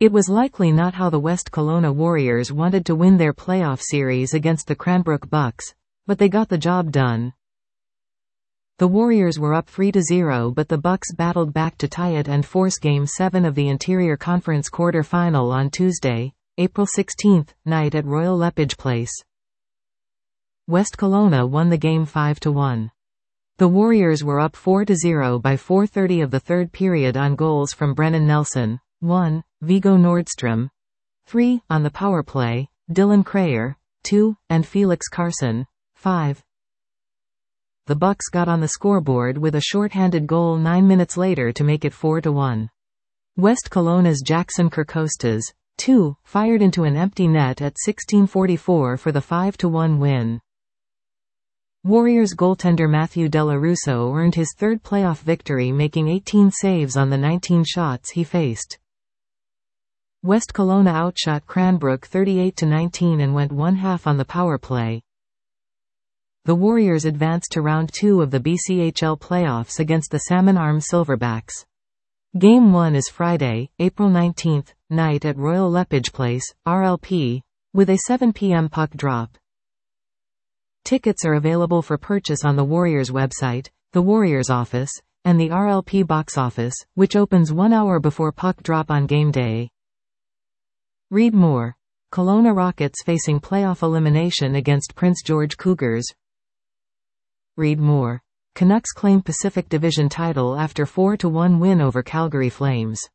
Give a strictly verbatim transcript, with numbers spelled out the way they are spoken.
It was likely not how the West Kelowna Warriors wanted to win their playoff series against the Cranbrook Bucks, but they got the job done. The Warriors were up three to zero, but the Bucks battled back to tie it and force Game seven of the Interior Conference quarter-final on Tuesday, April sixteenth, night at Royal Lepage Place. West Kelowna won the game five to one. The Warriors were up four to zero by four thirty of the third period on goals from Brennan Nelson, one, Viggo Nordstrom, three, on the power play, Dylan Creyer, two, and Felix Carson, five. The Bucks got on the scoreboard with a shorthanded goal nine minutes later to make it four to one. West Kelowna's Jackson Kirkostas, two, fired into an empty net at sixteen forty-four for the five to one win. Warriors goaltender Matthew Delarusso earned his third playoff victory, making eighteen saves on the nineteen shots he faced. West Kelowna outshot Cranbrook thirty-eight to nineteen and went one half on the power play. The Warriors advanced to round two of the B C H L playoffs against the Salmon Arm Silverbacks. Game one is Friday, April nineteenth, night at Royal Lepage Place, R L P, with a seven p m puck drop. Tickets are available for purchase on the Warriors website, the Warriors office, and the R L P box office, which opens one hour before puck drop on game day. Read more. Kelowna Rockets facing playoff elimination against Prince George Cougars. Read more. Canucks claim Pacific Division title after four to one win over Calgary Flames.